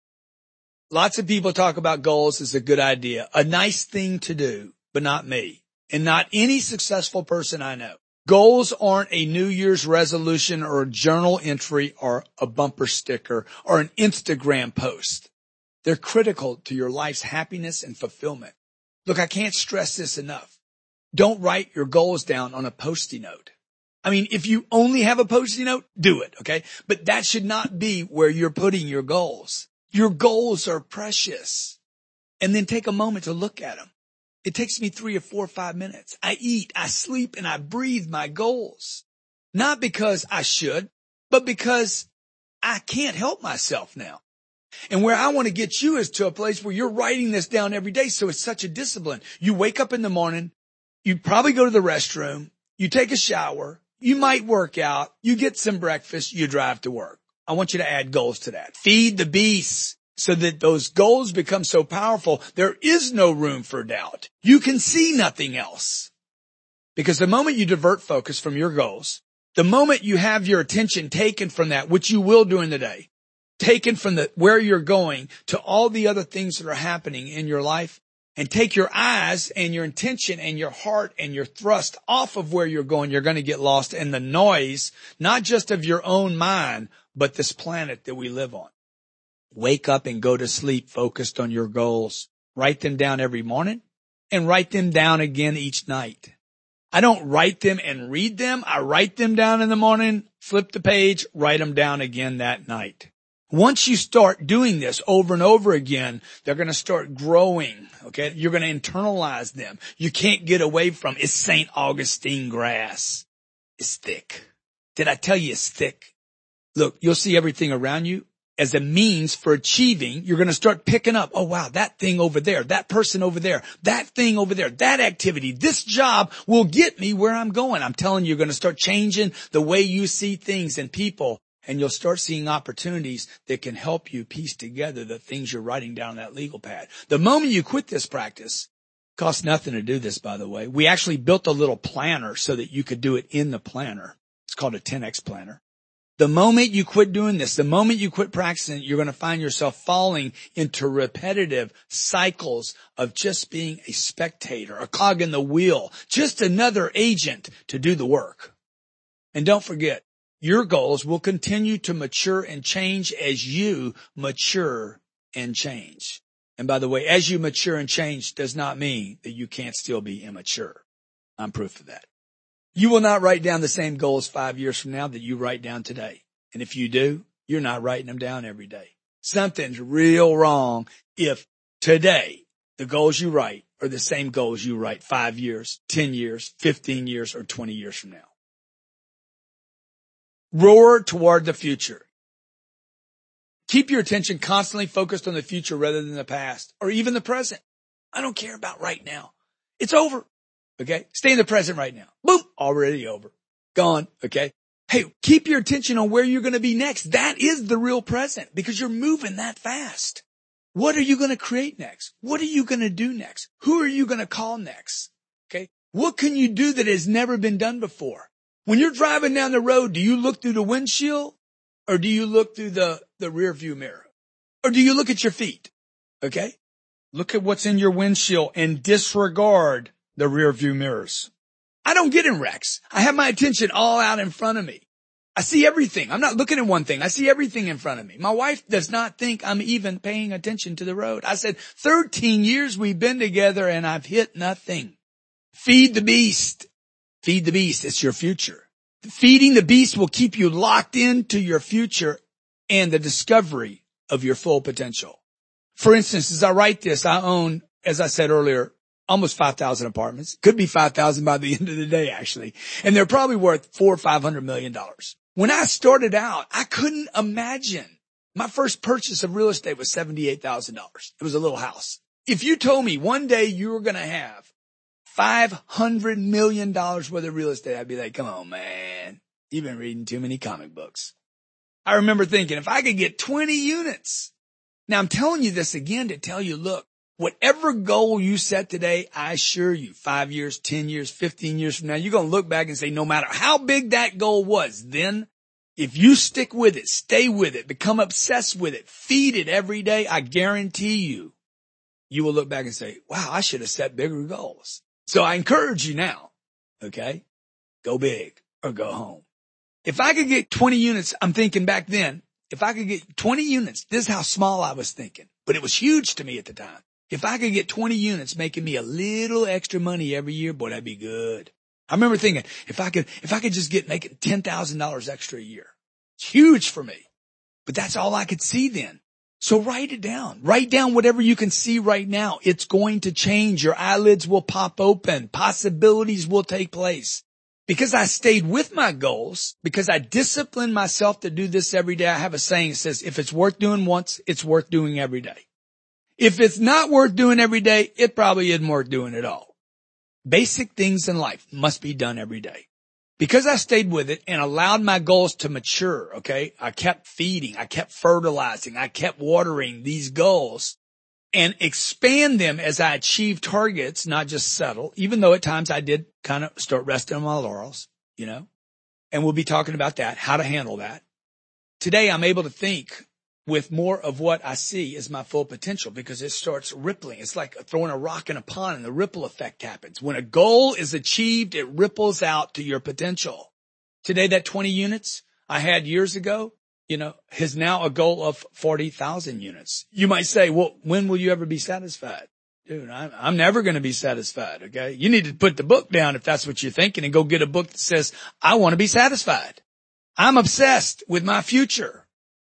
Lots of people talk about goals as a good idea, a nice thing to do, but not me, and not any successful person I know. Goals aren't a New Year's resolution or a journal entry or a bumper sticker or an Instagram post. They're critical to your life's happiness and fulfillment. Look, I can't stress this enough. Don't write your goals down on a Post-it note. I mean, if you only have a Post-it note, do it, okay? But that should not be where you're putting your goals. Your goals are precious. And then take a moment to look at them. It takes me three or four or five minutes. I eat, I sleep, and I breathe my goals. Not because I should, but because I can't help myself now. And where I want to get you is to a place where you're writing this down every day, so it's such a discipline. You wake up in the morning, you probably go to the restroom, you take a shower, you might work out, you get some breakfast, you drive to work. I want you to add goals to that. Feed the beast. So that those goals become so powerful, there is no room for doubt. You can see nothing else. Because the moment you divert focus from your goals, the moment you have your attention taken from that, which you will during the day, taken from the where you're going to all the other things that are happening in your life, and take your eyes and your intention and your heart and your thrust off of where you're going, you're going to get lost in the noise, not just of your own mind, but this planet that we live on. Wake up and go to sleep focused on your goals. Write them down every morning and write them down again each night. I don't write them and read them. I write them down in the morning, flip the page, write them down again that night. Once you start doing this over and over again, they're going to start growing. Okay. You're going to internalize them. You can't get away from it's Saint Augustine grass. It's thick. Did I tell you it's thick? Look, you'll see everything around you as a means for achieving. You're going to start picking up, oh wow, that thing over there, that person over there, that thing over there, that activity, this job will get me where I'm going. I'm telling you, you're going to start changing the way you see things and people, and you'll start seeing opportunities that can help you piece together the things you're writing down on that legal pad. The moment you quit this practice, it costs nothing to do this, by the way. We actually built a little planner so that you could do it in the planner. It's called a ten X planner. The moment you quit doing this, the moment you quit practicing, you're going to find yourself falling into repetitive cycles of just being a spectator, a cog in the wheel, just another agent to do the work. And don't forget, your goals will continue to mature and change as you mature and change. And by the way, as you mature and change does not mean that you can't still be immature. I'm proof of that. You will not write down the same goals five years from now that you write down today. And if you do, you're not writing them down every day. Something's real wrong if today the goals you write are the same goals you write five years, ten years, fifteen years, or twenty years from now. Roar toward the future. Keep your attention constantly focused on the future rather than the past or even the present. I don't care about right now. It's over. Okay. Stay in the present right now. Boom. Already over. Gone. Okay. Hey, keep your attention on where you're going to be next. That is the real present because you're moving that fast. What are you going to create next? What are you going to do next? Who are you going to call next? Okay. What can you do that has never been done before? When you're driving down the road, do you look through the windshield or do you look through the, the rear view mirror? Or do you look at your feet? Okay. Look at what's in your windshield and disregard the rear view mirrors. I don't get in wrecks. I have my attention all out in front of me. I see everything. I'm not looking at one thing. I see everything in front of me. My wife does not think I'm even paying attention to the road. I said, thirteen years we've been together and I've hit nothing. Feed the beast. Feed the beast. It's your future. Feeding the beast will keep you locked into your future and the discovery of your full potential. For instance, as I write this, I own, as I said earlier, almost five thousand apartments. Could be five thousand by the end of the day, actually. And they're probably worth four or five hundred million dollars. When I started out, I couldn't imagine. My first purchase of real estate was seventy-eight thousand dollars. It was a little house. If you told me one day you were going to have five hundred million dollars worth of real estate, I'd be like, come on, man. You've been reading too many comic books. I remember thinking, if I could get twenty units. Now, I'm telling you this again to tell you, look, whatever goal you set today, I assure you, five years, ten years, fifteen years from now, you're going to look back and say, no matter how big that goal was, then if you stick with it, stay with it, become obsessed with it, feed it every day, I guarantee you, you will look back and say, wow, I should have set bigger goals. So I encourage you now, okay, go big or go home. If I could get twenty units, I'm thinking back then, if I could get twenty units, this is how small I was thinking, but it was huge to me at the time. If I could get twenty units making me a little extra money every year, boy, that'd be good. I remember thinking, if I could, if I could just get making ten thousand dollars extra a year, it's huge for me. But that's all I could see then. So write it down. Write down whatever you can see right now. It's going to change. Your eyelids will pop open. Possibilities will take place. Because I stayed with my goals, because I disciplined myself to do this every day, I have a saying that says, if it's worth doing once, it's worth doing every day. If it's not worth doing every day, it probably isn't worth doing at all. Basic things in life must be done every day. Because I stayed with it and allowed my goals to mature, okay, I kept feeding, I kept fertilizing, I kept watering these goals and expand them as I achieved targets, not just settle, even though at times I did kind of start resting on my laurels, you know, and we'll be talking about that, how to handle that. Today I'm able to think with more of what I see as my full potential because it starts rippling. It's like throwing a rock in a pond and the ripple effect happens. When a goal is achieved, it ripples out to your potential. Today, that twenty units I had years ago, you know, is now a goal of forty thousand units. You might say, well, when will you ever be satisfied? Dude, I'm, I'm never going to be satisfied. Okay. You need to put the book down if that's what you're thinking and go get a book that says, I want to be satisfied. I'm obsessed with my future.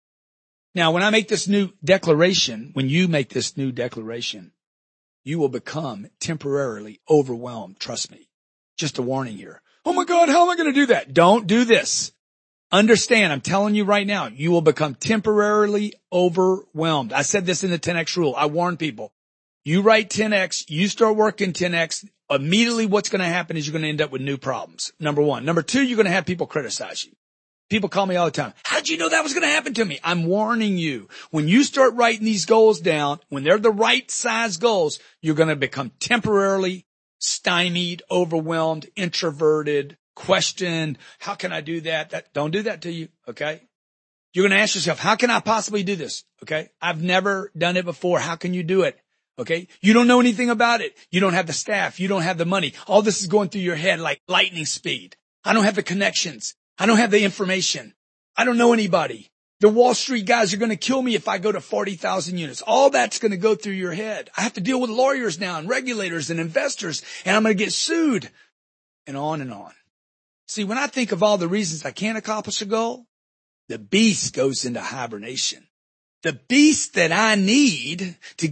Now, when I make this new declaration, when you make this new declaration, you will become temporarily overwhelmed. Trust me. Just a warning here. Oh my God, how am I going to do that? Don't do this. Understand, I'm telling you right now, you will become temporarily overwhelmed. I said this in the ten X rule. I warn people. You write ten X, you start working ten X, immediately what's going to happen is you're going to end up with new problems. Number one. Number two, you're going to have people criticize you. People call me all the time. How did you know that was going to happen to me? I'm warning you. When you start writing these goals down, when they're the right size goals, you're going to become temporarily stymied, overwhelmed, introverted, questioned. How can I do that? That don't do that to you. Okay. You're going to ask yourself, how can I possibly do this? Okay. I've never done it before. How can you do it? Okay. You don't know anything about it. You don't have the staff. You don't have the money. All this is going through your head like lightning speed. I don't have the connections. I don't have the information. I don't know anybody. The Wall Street guys are going to kill me if I go to forty thousand units. All that's going to go through your head. I have to deal with lawyers now and regulators and investors, and I'm going to get sued. and on and on. See, when I think of all the reasons I can't accomplish a goal, the beast goes into hibernation. The beast that I need to